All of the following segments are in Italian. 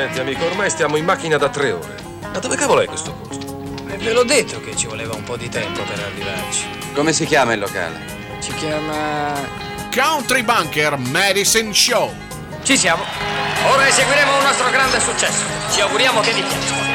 Senti, amico, ormai stiamo in macchina da 3 ore. Ma dove cavolo è questo posto? Ve l'ho detto che ci voleva un po' di tempo per arrivarci. Come si chiama il locale? Si chiama... Country Bunker Medicine Show. Ci siamo. Ora eseguiremo un nostro grande successo. Ci auguriamo che vi piaccia.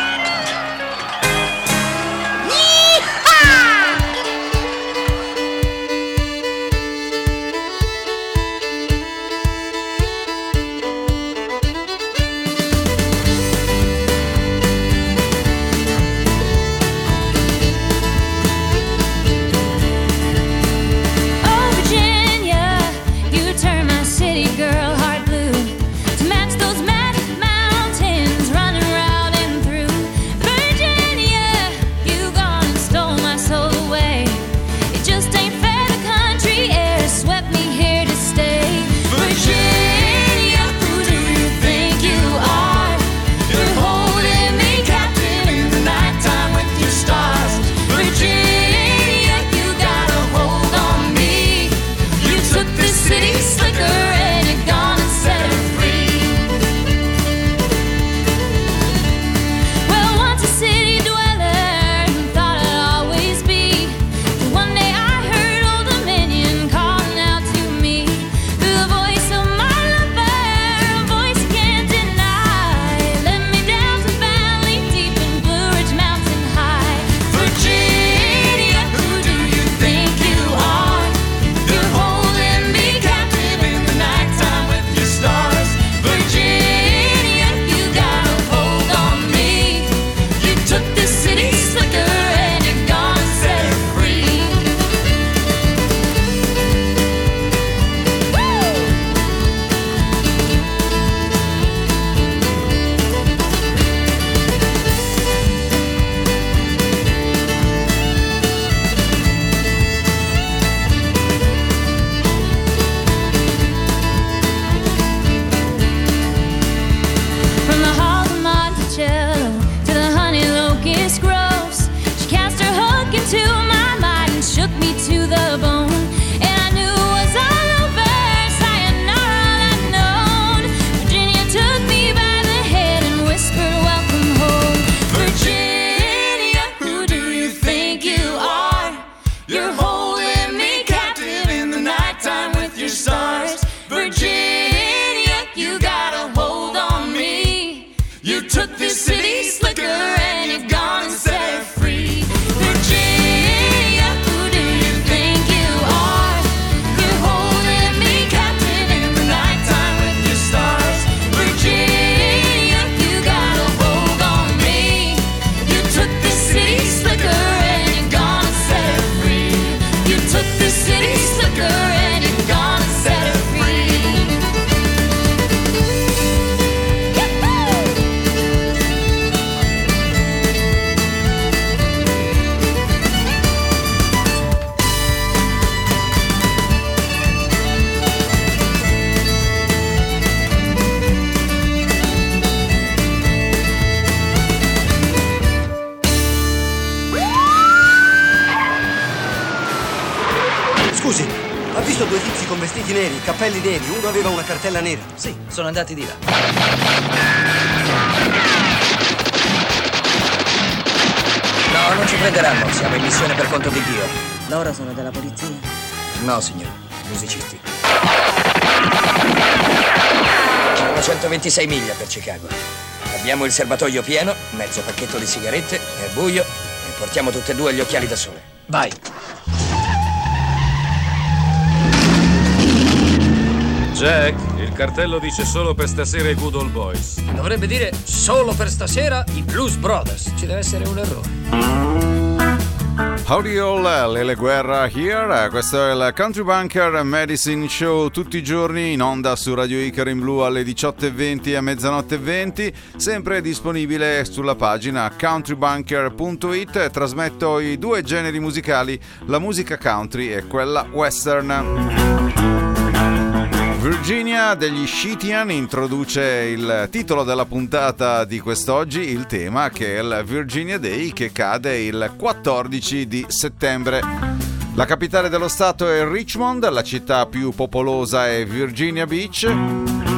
Scusi, ha visto due tizi con vestiti neri, cappelli neri, uno aveva una cartella nera? Sì, sono andati di là. No, non ci prenderanno, siamo in missione per conto di Dio. Loro sono della polizia? No, signore, musicisti. Sono 126 miglia per Chicago. Abbiamo il serbatoio pieno, mezzo pacchetto di sigarette, è buio e portiamo tutte e due gli occhiali da sole. Vai! Jack, il cartello dice solo per stasera i Good Old Boys. Dovrebbe dire solo per stasera i Blues Brothers. Ci deve essere un errore. Howdy all, Lele Guerra here. Questo è il Country Bunker Medicine Show, tutti i giorni in onda su Radio Icaro in blu alle 18:20 e a mezzanotte 20, sempre disponibile sulla pagina countrybunker.it. Trasmetto i due generi musicali, la musica country e quella western. Virginia degli Shitian introduce il titolo della puntata di quest'oggi, il tema che è il Virginia Day, che cade il 14 di settembre. La capitale dello stato è Richmond, la città più popolosa è Virginia Beach.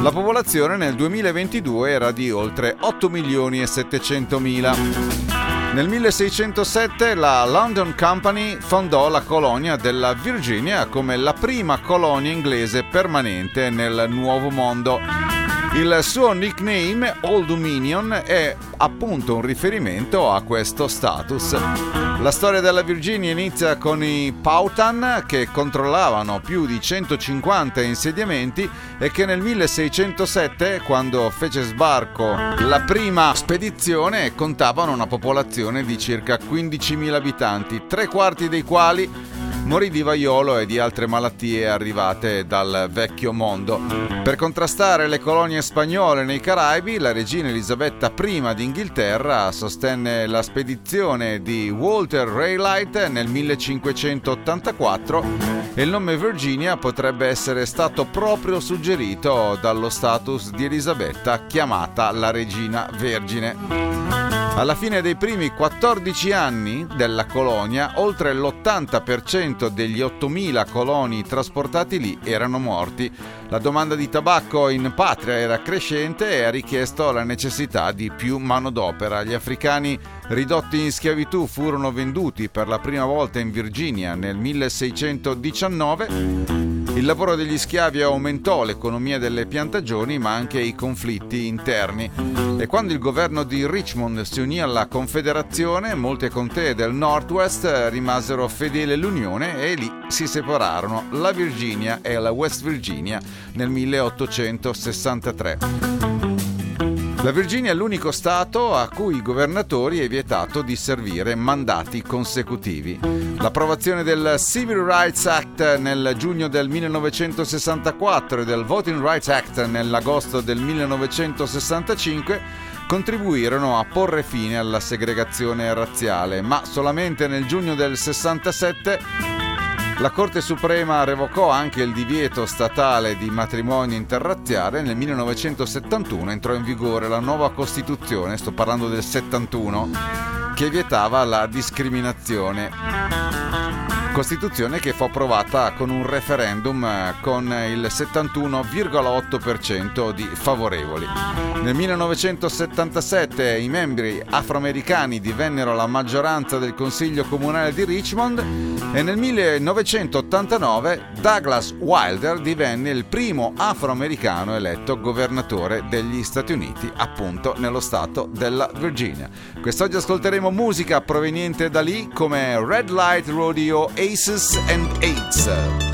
La popolazione nel 2022 era di oltre 8.700.000. Nel 1607 la London Company fondò la colonia della Virginia come la prima colonia inglese permanente nel Nuovo Mondo. Il suo nickname, Old Dominion, è appunto un riferimento a questo status. La storia della Virginia inizia con i Powhatan, che controllavano più di 150 insediamenti e che nel 1607, quando fece sbarco la prima spedizione, contavano una popolazione di circa 15.000 abitanti, 3/4 dei quali morì di vaiolo e di altre malattie arrivate dal vecchio mondo. Per contrastare le colonie spagnole nei Caraibi, la regina Elisabetta I d'Inghilterra sostenne la spedizione di Walter Raleigh nel 1584 e il nome Virginia potrebbe essere stato proprio suggerito dallo status di Elisabetta, chiamata la regina vergine. Alla fine dei primi 14 anni della colonia, oltre l'80% degli 8.000 coloni trasportati lì erano morti. La domanda di tabacco in patria era crescente e ha richiesto la necessità di più manodopera. Gli africani ridotti in schiavitù furono venduti per la prima volta in Virginia nel 1619. Il lavoro degli schiavi aumentò l'economia delle piantagioni, ma anche i conflitti interni. E quando il governo di Richmond si unì alla Confederazione, molte contee del Northwest rimasero fedeli all'Unione e lì si separarono la Virginia e la West Virginia nel 1863. La Virginia è l'unico stato a cui i governatori è vietato di servire mandati consecutivi. L'approvazione del Civil Rights Act nel giugno del 1964 e del Voting Rights Act nell'agosto del 1965 contribuirono a porre fine alla segregazione razziale, ma solamente nel giugno del 67 la Corte Suprema revocò anche il divieto statale di matrimonio interrazziale. Nel 1971 entrò in vigore la nuova Costituzione, sto parlando del 71, che vietava la discriminazione. Costituzione che fu approvata con un referendum con il 71,8% di favorevoli. Nel 1977 i membri afroamericani divennero la maggioranza del Consiglio Comunale di Richmond e nel 1989 Douglas Wilder divenne il primo afroamericano eletto governatore degli Stati Uniti, appunto nello stato della Virginia. Quest'oggi ascolteremo musica proveniente da lì come Red Light Rodeo, Aces and Eights.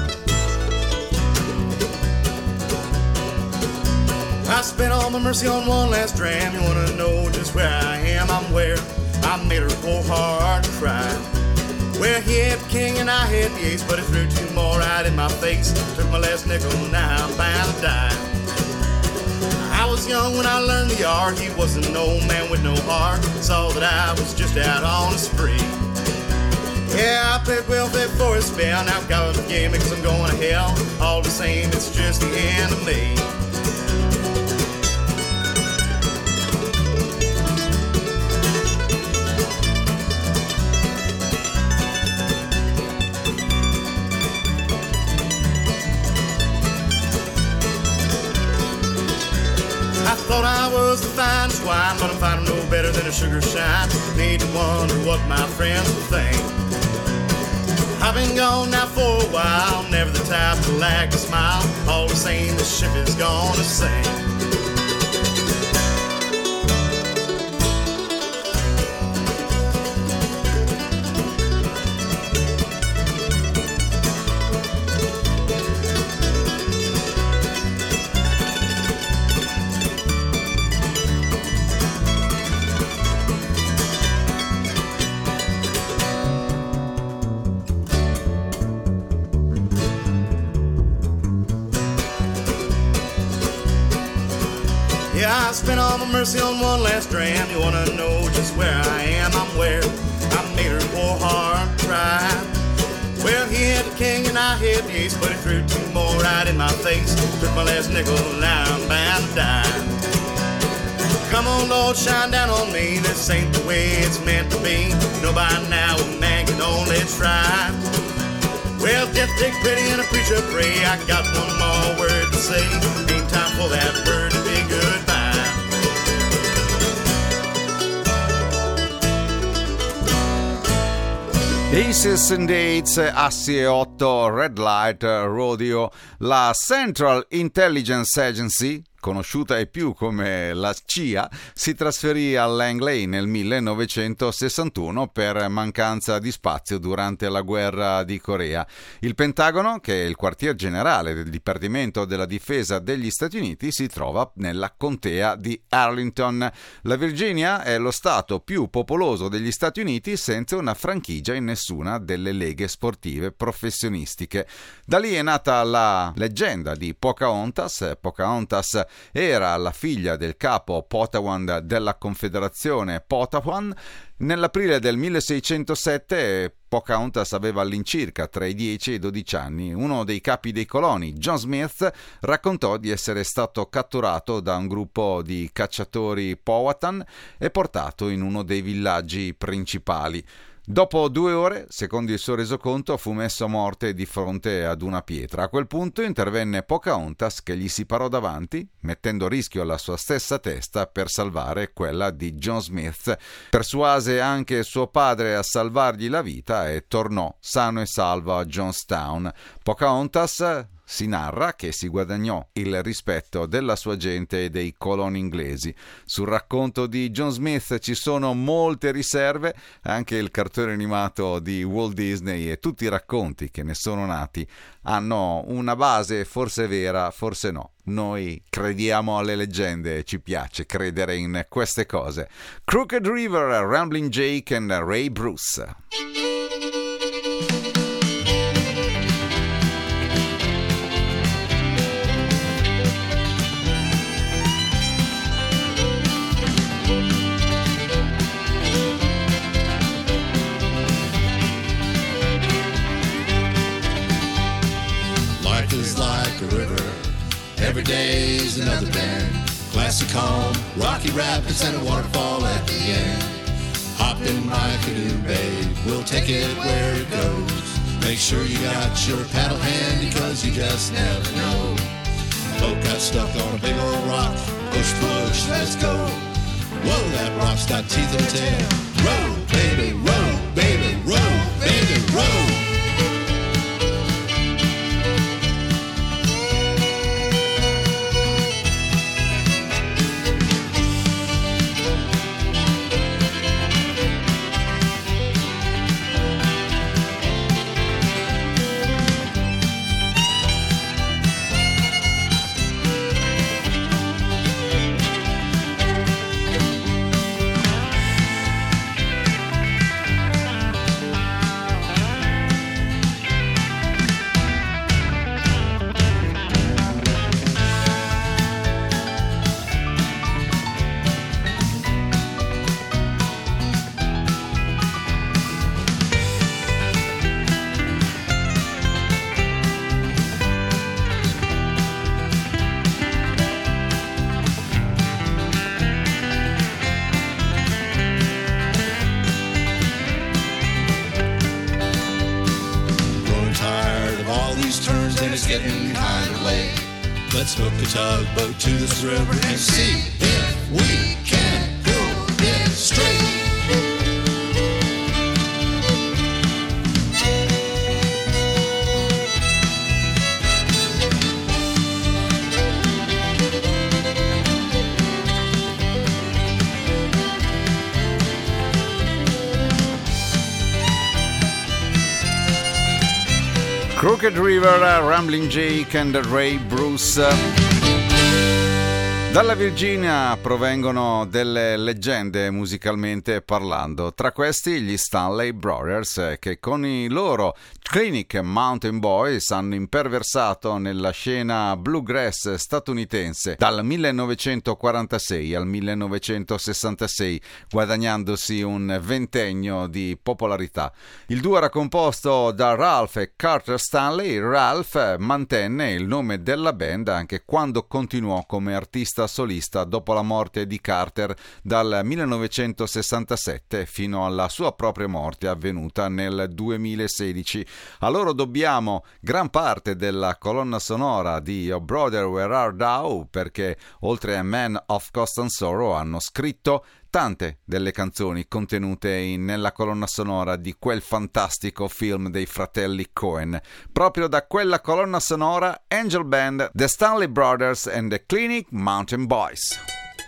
I spent all my mercy on one last dram. You wanna know just where I am? I'm where I made her go hard to cry. Where he had the king and I had the ace, but he threw two more right in my face. Took my last nickel, now I'm bound to die. I was young when I learned the art. He was an old man with no heart. Saw that I was just out on a spree. Yeah, I played well there for a spell. Now I've got a game because I'm going to hell. All the same, it's just the end of me. I thought I was the finest wine, but I'm finding no better than a sugar shine. Need to wonder what my friends will think. I've been gone now for a while, never the type to lag to smile. All the same, the ship is gonna sink. I spent all my mercy on one last dram. You wanna know just where I am? I'm where I made her poor heart cry. Well, he had the king and I had the ace, but he threw two more right in my face. Took my last nickel, now I'm bound to die. Come on, Lord, shine down on me. This ain't the way it's meant to be. Nobody now, a man can only try. Well, death take pity and a preacher pray. I got one more word to say. Ain't time for that word to be goodbye. Aces and Eights, Assi e 8, Red Light Rodeo. La Central Intelligence Agency, conosciuta ai più come la CIA, si trasferì a Langley nel 1961 per mancanza di spazio durante la guerra di Corea. Il Pentagono, che è il quartier generale del Dipartimento della Difesa degli Stati Uniti, si trova nella contea di Arlington. La Virginia è lo stato più popoloso degli Stati Uniti senza una franchigia in nessuna delle leghe sportive professionistiche. Da lì è nata la leggenda di Pocahontas. Pocahontas era la figlia del capo Potawan della Confederazione Potawan. Nell'aprile del 1607 Pocahontas aveva all'incirca tra i 10 e i 12 anni. Uno dei capi dei coloni, John Smith, raccontò di essere stato catturato da un gruppo di cacciatori Powhatan e portato in uno dei villaggi principali. Dopo 2 ore, secondo il suo resoconto, fu messo a morte di fronte ad una pietra. A quel punto intervenne Pocahontas, che gli si parò davanti, mettendo a rischio la sua stessa testa per salvare quella di John Smith. Persuase anche suo padre a salvargli la vita e tornò sano e salvo a Johnstown. Pocahontas, si narra che si guadagnò il rispetto della sua gente e dei coloni inglesi. Sul racconto di John Smith ci sono molte riserve, anche il cartone animato di Walt Disney e tutti i racconti che ne sono nati hanno una base forse vera, forse no. Noi crediamo alle leggende e ci piace credere in queste cose. Crooked River, Ramblin' Jake and Ray Bruce. Every day's another bend. Classic home, rocky rapids, and a waterfall at the end. Hop in my canoe, babe, we'll take it where it goes. Make sure you got your paddle handy, cause you just never know. Boat got stuck on a big old rock. Push, push, let's go. Whoa, that rock's got teeth in the tail. Row, baby, row, baby, row, baby, row. Getting kind of late. Let's hook a tugboat to this river and see if we can go it straight. Crooked River, Ramblin' Jake and Ray Bruce. Dalla Virginia provengono delle leggende musicalmente parlando, tra questi gli Stanley Brothers, che con i loro Clinic Mountain Boys hanno imperversato nella scena bluegrass statunitense dal 1946 al 1966, guadagnandosi un ventennio di popolarità. Il duo era composto da Ralph e Carter Stanley. Ralph mantenne il nome della band anche quando continuò come artista artista solista dopo la morte di Carter dal 1967 fino alla sua propria morte avvenuta nel 2016. A loro dobbiamo gran parte della colonna sonora di Oh Brother Where Art Thou, perché oltre a Man of Constant Sorrow hanno scritto tante delle canzoni contenute nella colonna sonora di quel fantastico film dei fratelli Coen. Proprio da quella colonna sonora, Angel Band, The Stanley Brothers and the Clinic Mountain Boys.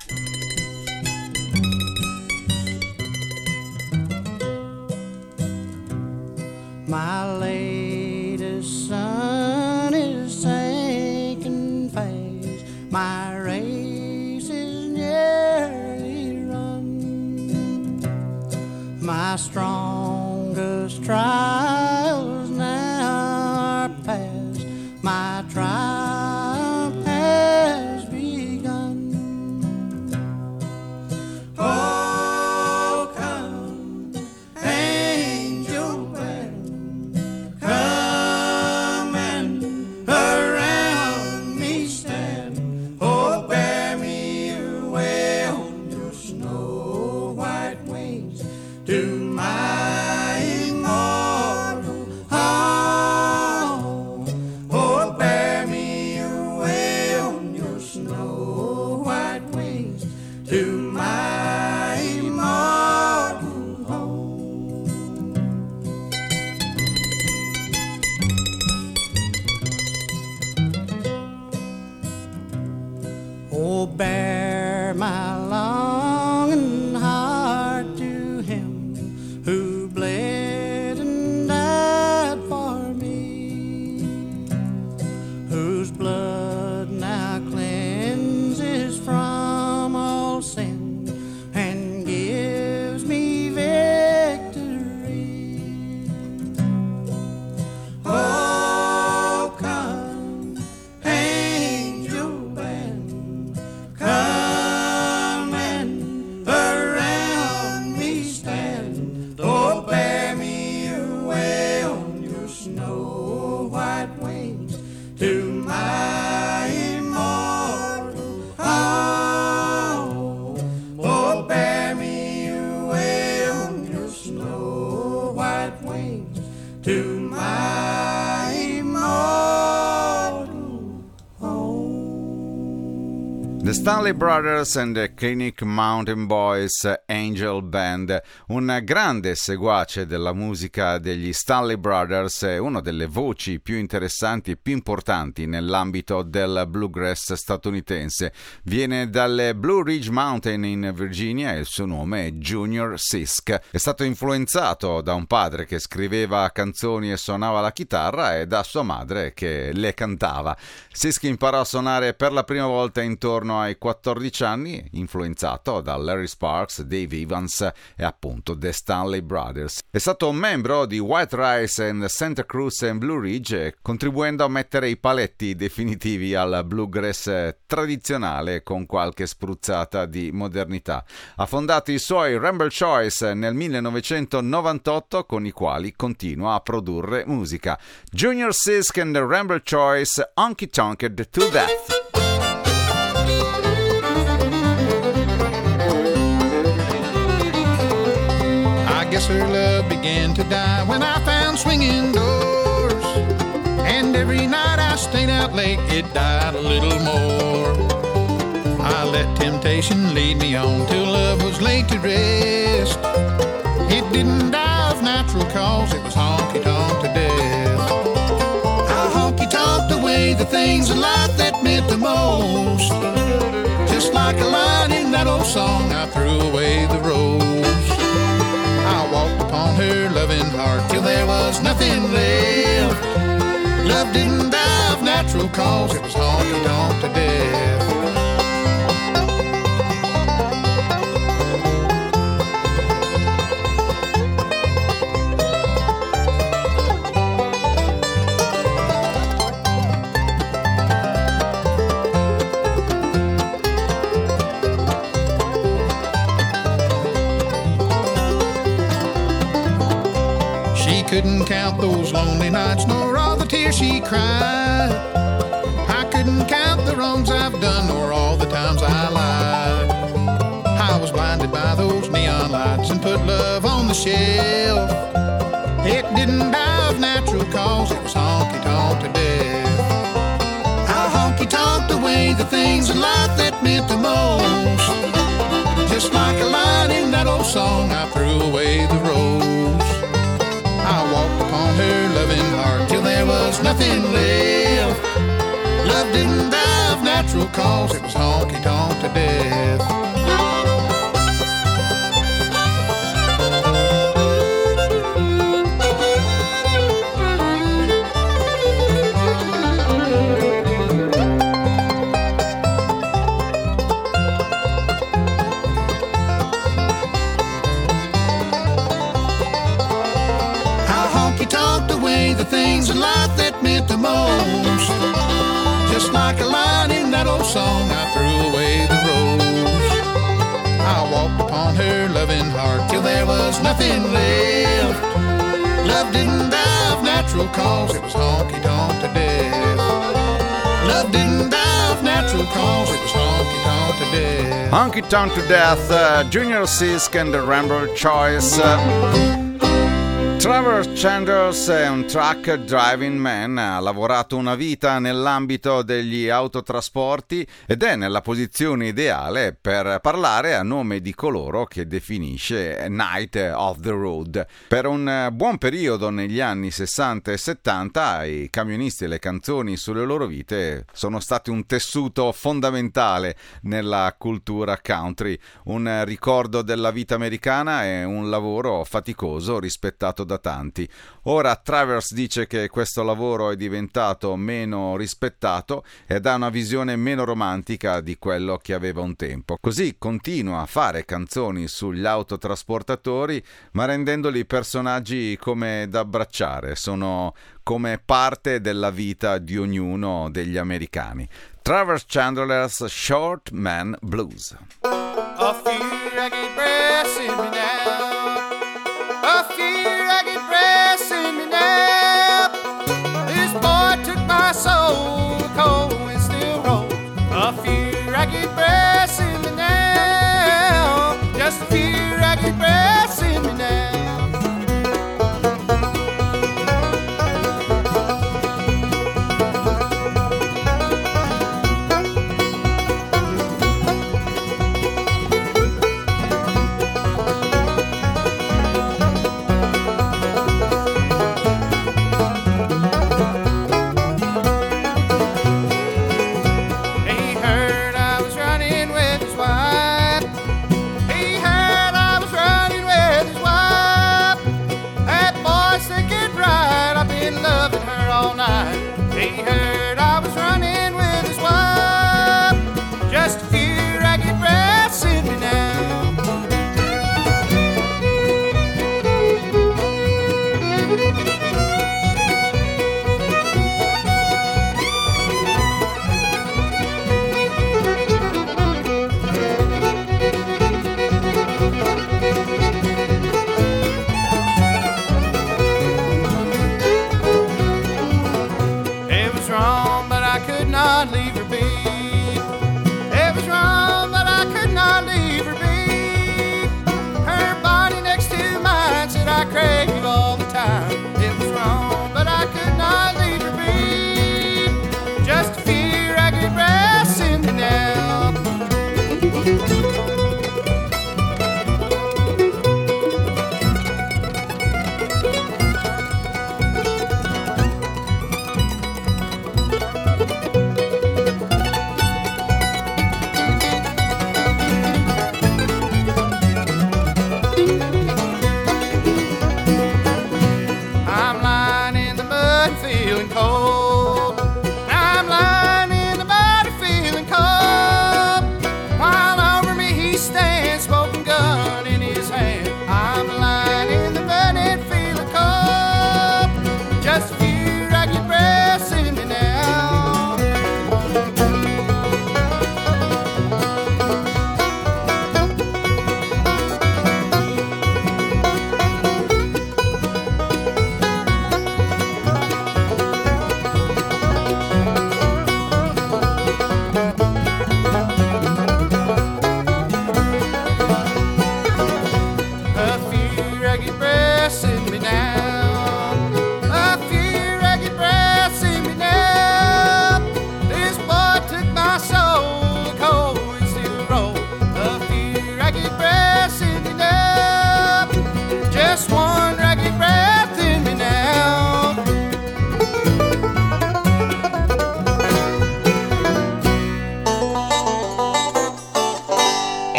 My latest son is sinking fast. My race is nearly run. My strongest trials now are past. My triumph has begun. Oh, come, angel band, come and around me stand. Oh, bear me away on your snow white wings to my immortal home. Oh, bear me away on your snow white wings to my immortal home. Oh, bear my longing heart to him who bled and died for me, whose blood now cleanses from all sin and gives me victory. Oh, come, angel band, come and around me stand. Oh, bear me away on your snow white wings to my immortal home. Oh, bear me away on your snow white wings to my immortal home. The Stanley Brothers and the Clinic Mountain Boys, Angel Band, un grande seguace della musica degli Stanley Brothers, è una delle voci più interessanti e più importanti nell'ambito del bluegrass statunitense. Viene dalle Blue Ridge Mountain in Virginia e il suo nome è Junior Sisk. È stato influenzato da un padre che scriveva canzoni e suonava la chitarra e da sua madre che le cantava. Sisk imparò a suonare per la prima volta intorno ai 14 anni, influenzato da Larry Sparks, Dave Evans e appunto The Stanley Brothers. È stato un membro di White Rice and Santa Cruz and Blue Ridge, contribuendo a mettere i paletti definitivi al bluegrass tradizionale con qualche spruzzata di modernità. Ha fondato i suoi Ramble Choice nel 1998, con i quali continua a produrre musica. Junior Sisk and the Ramble Choice, Honky Tonked to Death. I guess her love began to die when I found swinging doors. And every night I stayed out late, it died a little more. I let temptation lead me on till love was laid to rest. It didn't die of natural cause, it was honky-tonk to death. I honky-tonked away the things in life that meant the most. Just like a line in that old song, I threw away the rose. I walked upon her loving heart till there was nothing left. Love didn't die of natural cause, it was honky-tonk to death. Couldn't count those lonely nights nor all the tears she cried. I couldn't count the wrongs I've done nor all the times I lied. I was blinded by those neon lights and put love on the shelf. It didn't die of natural cause, it was honky-tonk to death. I honky-tonked away the things in life that meant the most. Just like a line in that old song, I threw away the rose. I walked upon her loving heart till there was nothing left. Love didn't die of natural cause, it was honky-tonk to death. The things in life that meant the most. Just like a line in that old song, I threw away the rose. I walked upon her loving heart till there was nothing left. Love didn't die of natural cause, it was honky-tonk to death. Love didn't die of natural cause, it was honky-tonk to death. Honky-tonk to Death, Junior Sisk and the Ramble Choice. Trevor Chandlers è un truck driving man, ha lavorato una vita nell'ambito degli autotrasporti ed è nella posizione ideale per parlare a nome di coloro che definisce Night of the Road. Per un buon periodo negli anni 60 e 70 i camionisti e le canzoni sulle loro vite sono stati un tessuto fondamentale nella cultura country, un ricordo della vita americana e un lavoro faticoso rispettato da tanti. Ora Travers dice che questo lavoro è diventato meno rispettato ed ha una visione meno romantica di quello che aveva un tempo. Così continua a fare canzoni sugli autotrasportatori, ma rendendoli personaggi come da abbracciare, sono come parte della vita di ognuno degli americani. Travers Chandler's Short Man Blues. A few ragged breaths in me now. A few ragged breaths in me now. This boy took my soul, the cold wind still rolls. A few ragged breaths in me now. Just a few ragged breaths in me now.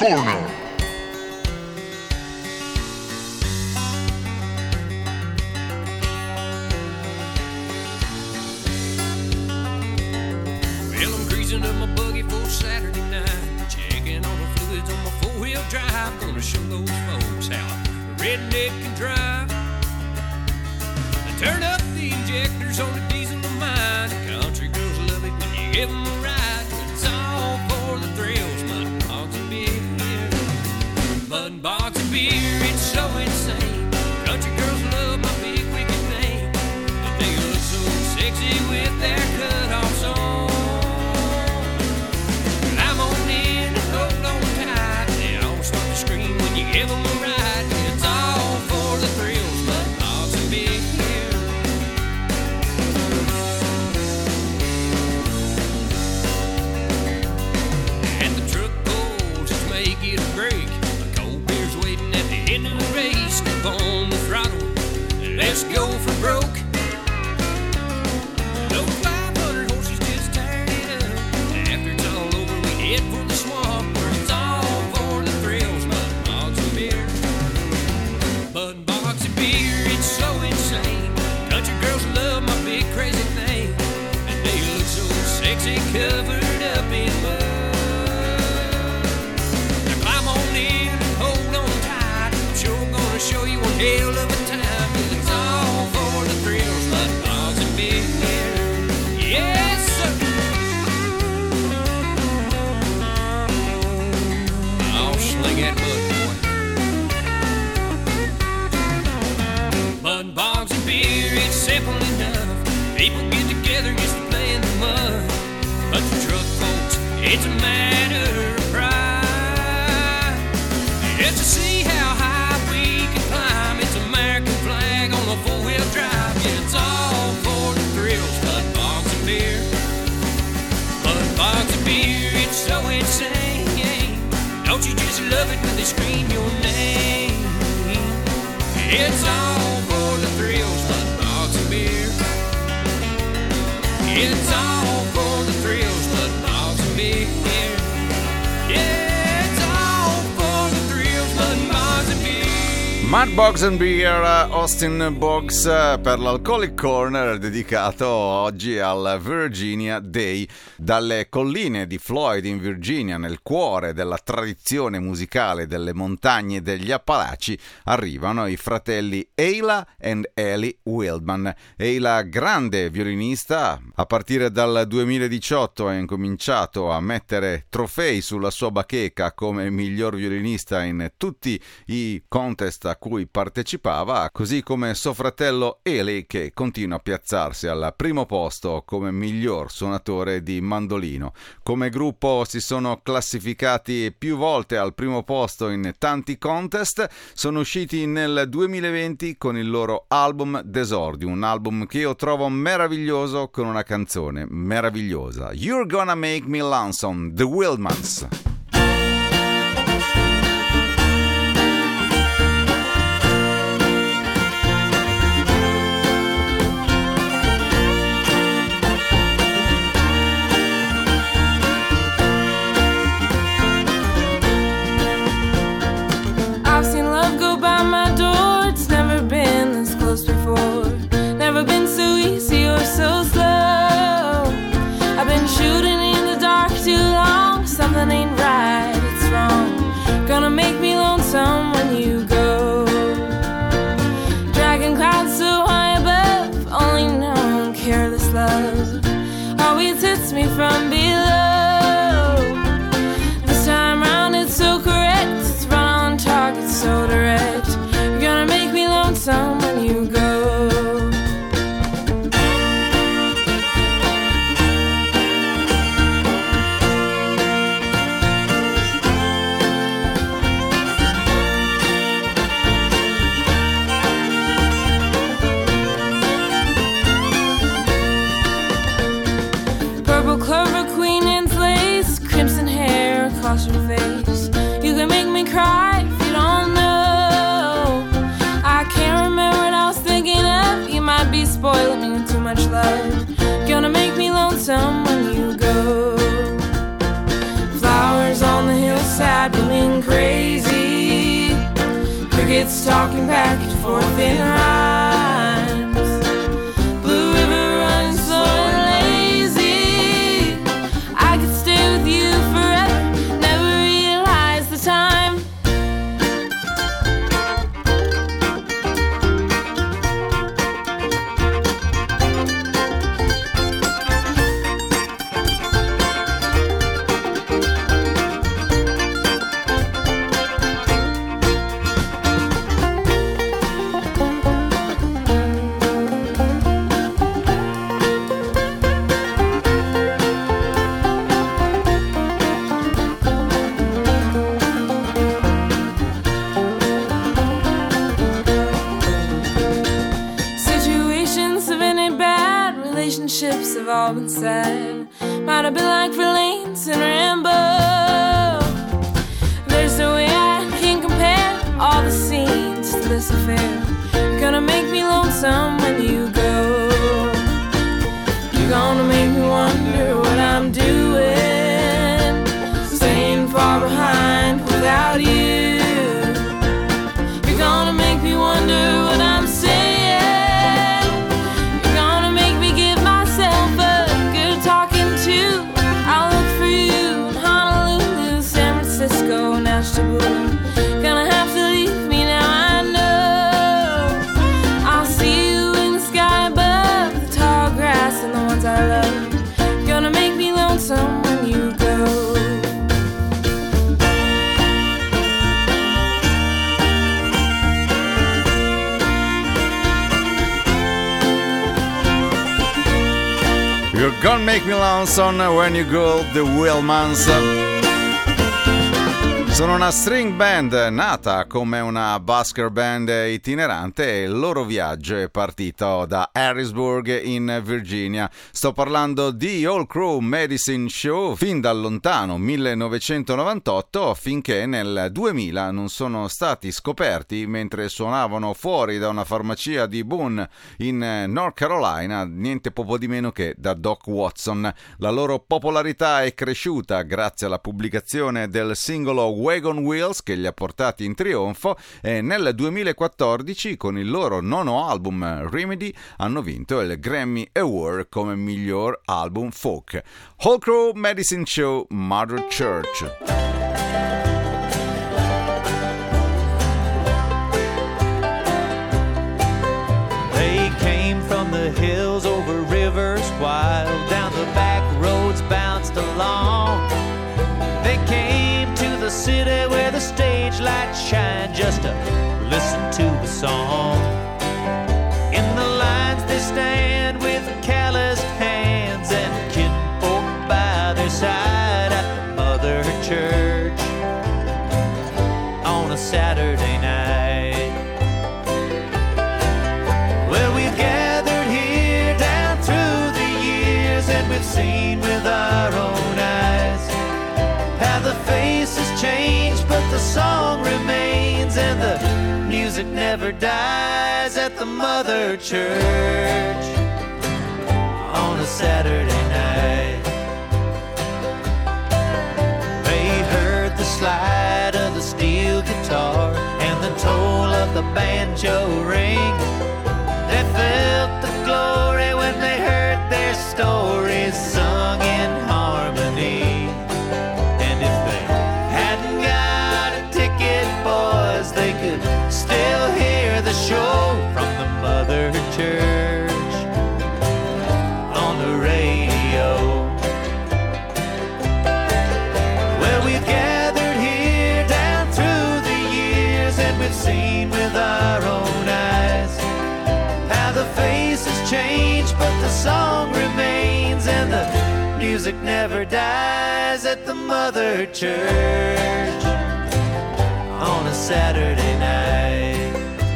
Corner. Well, I'm greasing up my buggy for Saturday night, checking all the fluids on my four-wheel drive. Gonna show those folks how a redneck can drive. I turn up the injectors on the diesel of mine. Country girls love it when you give them a ride. It's all for the thrills, mud bogs and beer. Mud bogs and beer, it's so insane. Country girls love my big wicked thing. And they look so sexy with their cut-offs on. I'm on in and hold on tight. They all start to scream when you give them a ride. It's all for the thrills, mud bogs and beer. And the truck pulls its make it a break. A cold beer's waiting at the end of the race. Step on the throttle, let's go for broke. Those 500 horses just tired it up. After it's all over, we head for the swamp where it's all for the thrills, mud bogs and beer. Mud bogs and beer, it's so insane. Country girls love my big crazy thing, and they look so sexy covered up in mud. Now climb on in and hold on tight. I'm sure gonna show you one hell of a time. It's all for the thrills, mud bogs and beer. Yes, sir. I'll sling that mud, boy. Mud bogs and beer, it's simple enough. People get together just to play in the mud. But the truck folks, it's a matter of pride. Just to see how high we can climb. It's American flag on a four-wheel drive. Yeah, it's all for the thrills, mud bogs and beer. Mud bogs and beer, it's so insane. Don't you just love it when they scream your name? It's all for the thrills, mud bogs and beer. It's all for the thrills, mud bogs and beer. Yeah, it's all for the thrills, mud bogs and beer. Mud Bogs and Beer, Austin Boggs per l'Alcoholic Corner, dedicato oggi al Virginia Day. Dalle colline di Floyd in Virginia, nel cuore della tradizione musicale delle montagne degli Appalachi, arrivano i fratelli Ayla and Ellie Wildman. Ayla, grande violinista, a partire dal 2018 ha incominciato a mettere trofei sulla sua bacheca come miglior violinista in tutti i contest a cui partecipava, così come suo fratello Eli, che continua a piazzarsi al primo posto come miglior suonatore di mandolino. Come gruppo si sono classificati più volte al primo posto in tanti contest, sono usciti nel 2020 con il loro album D'Esordio, un album che io trovo meraviglioso, con una canzone meravigliosa, You're Gonna Make Me Lonesome, The Wildmans. So slow, I've been shooting in the dark too long. Something ain't right. It's talking back and forth in rhymes. Blue River running slow and lazy. I could stay with you forever, never realize the time. Relationships have all been said. Might have been like Verlaine and Rambo. There's no way I can compare all the scenes to this affair. You're gonna make me lonesome when you go. You're gonna make me wonder what I'm doing, staying far behind without you. You're gonna make me wonder what I'm saying. Gonna have to leave me now, I know. I'll see you in the sky above the tall grass and the ones I love. Gonna make me lonesome when you go. You're gonna make me lonesome when you go, the Wheelmans. Sono una string band nata come una busker band itinerante e il loro viaggio è partito da Harrisburg in Virginia. Sto parlando di All Crow Medicine Show fin dal lontano 1998 finché nel 2000 non sono stati scoperti mentre suonavano fuori da una farmacia di Boone in North Carolina, niente poco di meno che da Doc Watson. La loro popolarità è cresciuta grazie alla pubblicazione del singolo Wagon Wheels che li ha portati in trionfo e nel 2014 con il loro nono album Remedy hanno vinto il Grammy Award come miglior album folk. All Crow Medicine Show, Mother Church. They came from the hills over rivers wild, down the back roads bounced along. They came to the city where the stage lights shine just to listen to a song. In the lines they stand with calloused hands and kinfolk by their side at the Mother Church on a Saturday night. Well, we've gathered here down through the years and we've seen with our own eyes how the faces change but the song remains and the music never dies at the Mother Church on a Saturday night. They heard the slide of the steel guitar and the toll of the banjo ring. They felt the glory when they heard their stories sung in harmony. And if they hadn't got a ticket, boys, they could still hear the show from the Mother Church on the radio. Well, we've gathered here down through the years and we've seen with our own eyes how the faces change but the song remains and the music never dies at the Mother Church on a Saturday night.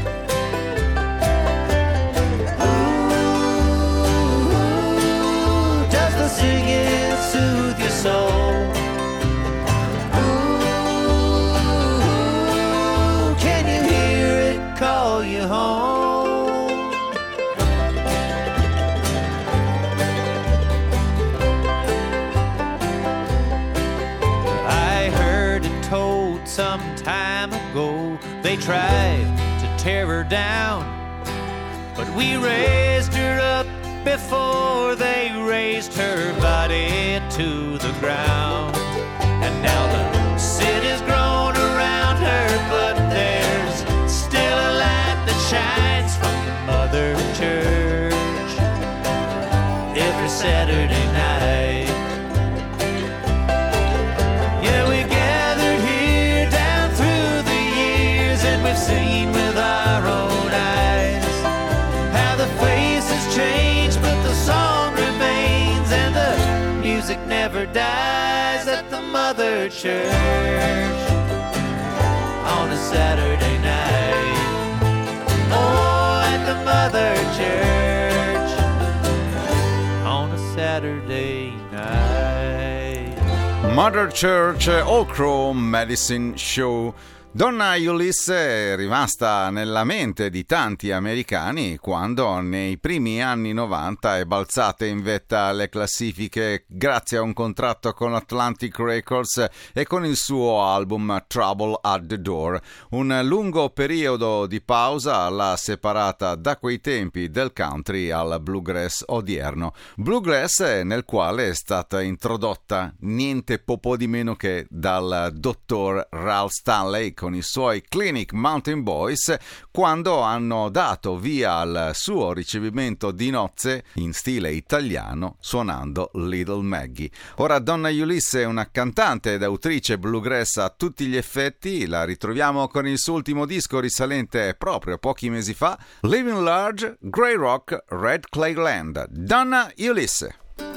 Ooh, does the singing soothe your soul? Ooh, can you hear it call you home? I heard it told some time ago. They tried to tear her down, but we raised her up before they raised her body to the ground. And now the city's grown around her, but there's still a light that shines from the mother church every Saturday night. Yeah, we gathered here down through the years, and we've seen with our own eyes how the faces change, but the song remains, and the music never dies at the mother church on a Saturday night. Oh, at the mother church on a Saturday night. Mother Church, Old Crow Medicine Show. Donna Ulisse è rimasta nella mente di tanti americani quando nei primi anni 90 è balzata in vetta alle classifiche grazie a un contratto con Atlantic Records e con il suo album Trouble at the Door. Un lungo periodo di pausa l'ha separata da quei tempi del country al bluegrass odierno. Bluegrass nel quale è stata introdotta niente po' di meno che dal dottor Ralph Stanley con i suoi Clinic Mountain Boys, quando hanno dato via al suo ricevimento di nozze in stile italiano suonando Little Maggie. Ora Donna Ulisse è una cantante ed autrice bluegrass a tutti gli effetti, la ritroviamo con il suo ultimo disco risalente proprio a pochi mesi fa, Living Large, Grey Rock, Red Clay Land. Donna Ulisse.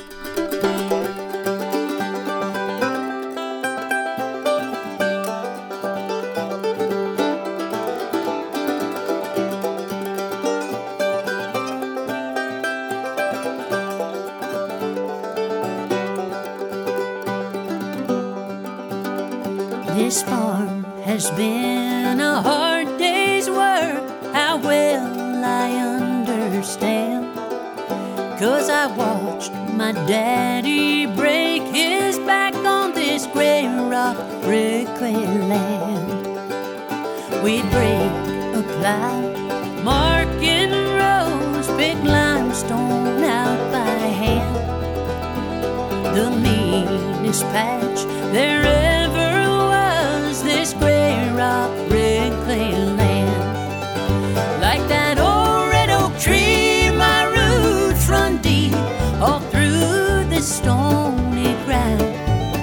This farm has been a hard day's work. How well I understand, 'cause I watched my daddy break his back on this gray rock, red clay land. We'd break a plow, marking rows, pick limestone out by hand. The meanest patch there ever was, this gray rock, red clay land. Like that old red oak tree, my roots run deep all through this stony ground.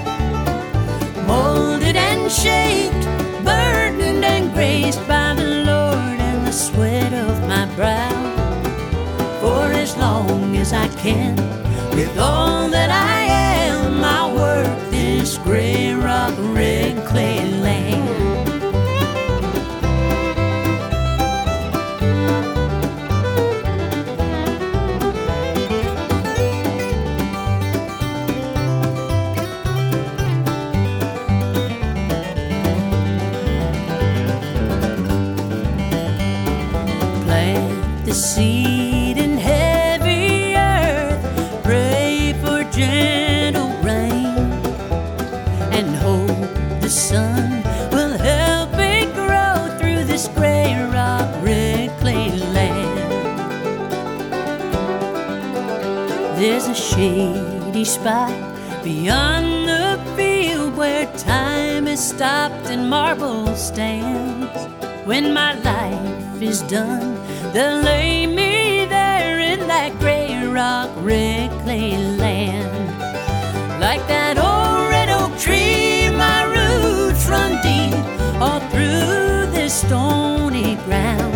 Molded and shaped, burdened and graced by the Lord and the sweat of my brow. For as long as I can, with all that I am, I'll work this gray rock, red clay land. Plant the seed in heavy earth, pray for gentle rain, and hope the sun will help it grow through this gray rock, red clay land. There's a shady spot beyond the field where time is stopped and marble stands. When my life is done, they'll lay me there in that gray rock, red clay land. Like that old red oak tree, my roots run deep all through this stony ground.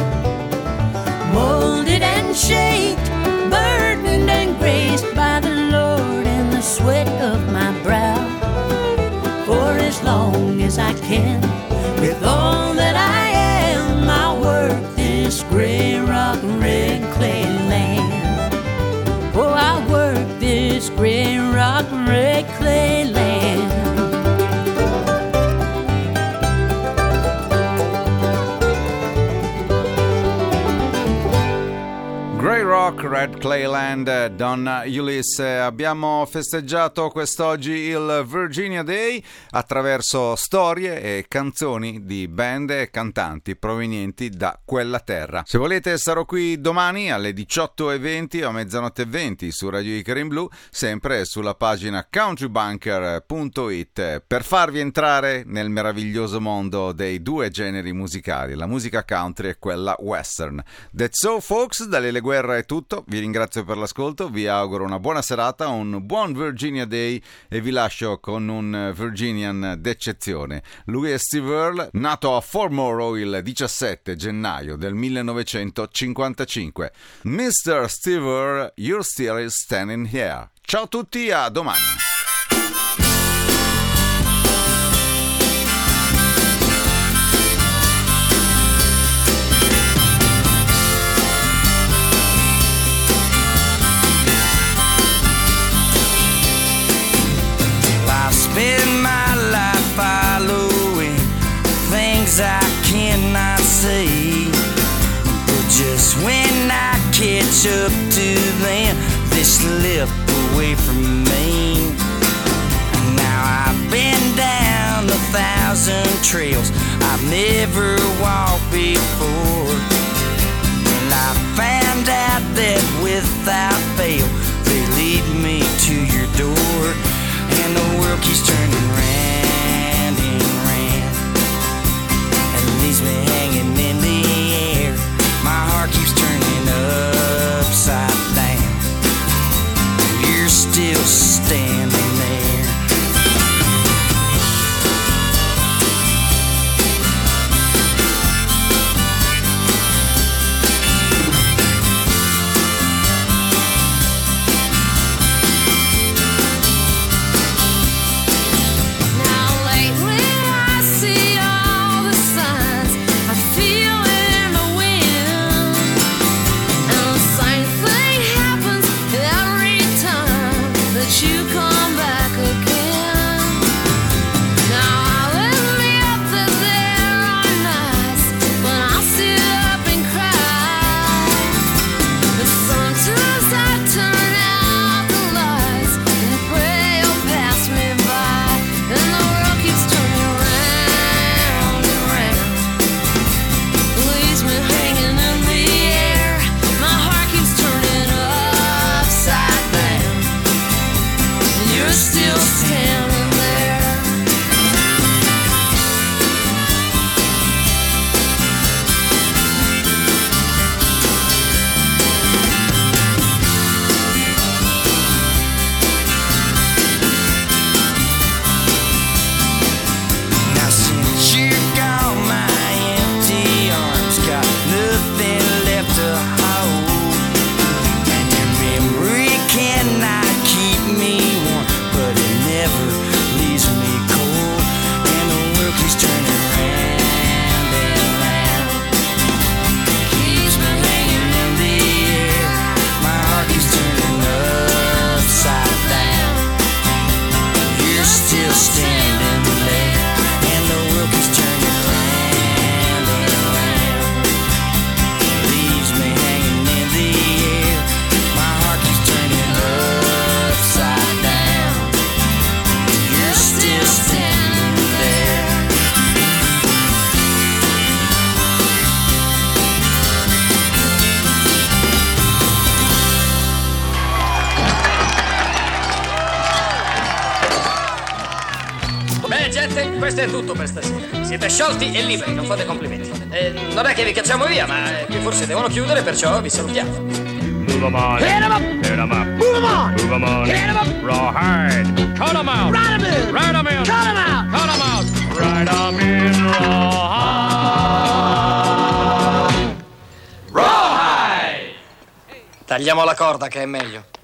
Molded and shaped, burdened and graced by the Lord and the sweat of my brow. For as long as I can, with all that I am, I'll work this gray rock, red clay land. Oh, I'll work this gray rock, red clay land. Red Clayland, Donna Ulisse. Abbiamo festeggiato quest'oggi il Virginia Day attraverso storie e canzoni di band e cantanti provenienti da quella terra. Se volete sarò qui domani alle 18:20 o a mezzanotte 20 su Radio Icaro in Blu, sempre sulla pagina countrybunker.it, per farvi entrare nel meraviglioso mondo dei due generi musicali, la musica country e quella western. That's so folks, dalle Le Guerra è tutto, vi ringrazio per l'ascolto, vi auguro una buona serata, un buon Virginia Day e vi lascio con un Virginian d'eccezione. Lui è Steve Earle, nato a Fort Monroe il 17 gennaio del 1955. Mr. Steve Earle, you're still standing here. Ciao a tutti, a domani. Spend my life following things I cannot see, but just when I catch up to them, they slip away from me. Now I've been down 1,000 trails I've never walked before, and I found out that without fail they lead me to your door. And the world keeps turning round and round and leaves me hanging in the air. My heart keeps turning upside down. You're still standing there. Questo è tutto per stasera. Siete sciolti e liberi, non fate complimenti. Non è che vi cacciamo via, ma qui forse devono chiudere, perciò vi salutiamo. Move 'em on. Hit 'em up. Hit 'em up. Move 'em on. Move 'em on. Hit 'em up. Rawhide. Cut 'em out. Ride 'em in. Ride 'em in. Cut 'em out. Cut 'em out. Ride 'em in rawhide. Rawhide. Tagliamo la corda che è meglio.